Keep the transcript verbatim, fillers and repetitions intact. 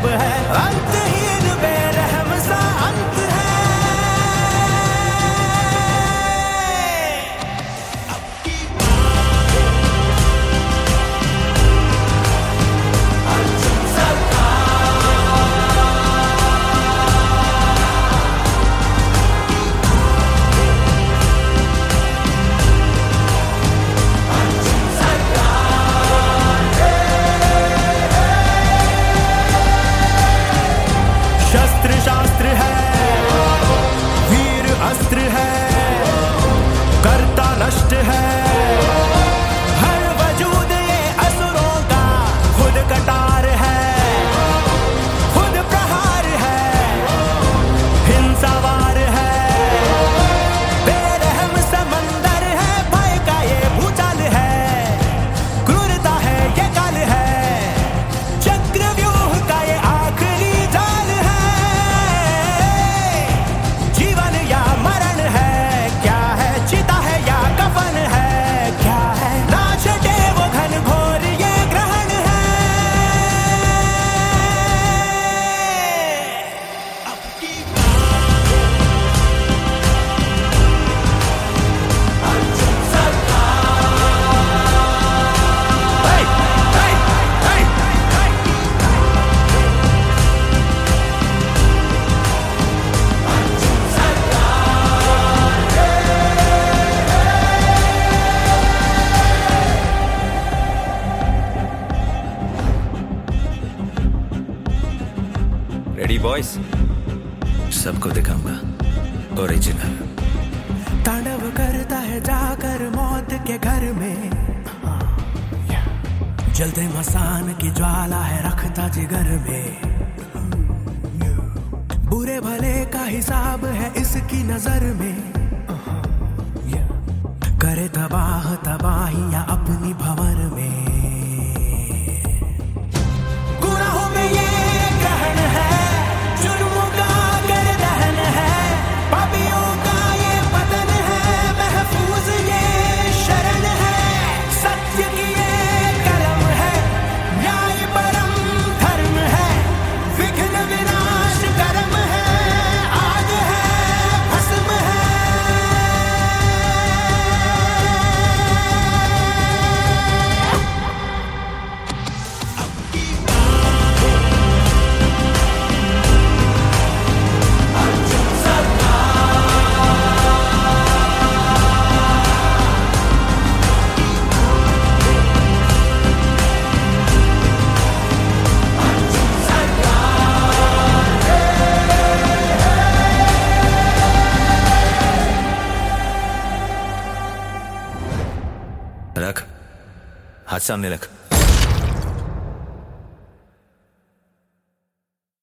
सब है, अंतहीन बेरहम सा अंत है। शस्त्र शास्त्र है, वीर अस्त्र है, कर्ता नष्ट है, हर वजूद ये असुरों का खुद कटार है, खुद प्रहार है, हिंसावार है, बेरहम समंदर है, भय का ये भूचाल है, क्रूरता है ये काल है, चक्रव्यूह का ये आखिरी जाल है। जीवन या मरण है, क्या है चिता है या कफन है, क्या है ना छटे वो घन घोर ये ग्रहण है। अब की अर्जुन सरकार। हे हे हे हे अर्जुन सरकार। रेडी बॉयज, सबको दिखाऊंगा ओरिजिनल। तांडव करता है जाकर मौत के घर में, जलते मसान की ज्वाला है रखता जिगर में, बुरे भले का हिसाब है इसकी नजर में, करे तबाह तबाहियां अपनी भंवर में। गुनाहों में ये ग्रहण है, जुर्मों का कर दहन है, पापियों का ये पतन है, महफूज ये शरण है, सत्य की ये कलम है, न्याय परम धर्म है, विघ्न विनाश कर्म है, आग है भस्म है। अर्जुन सरकार। अर्जुन सरकार। रख हाथ सामने रख।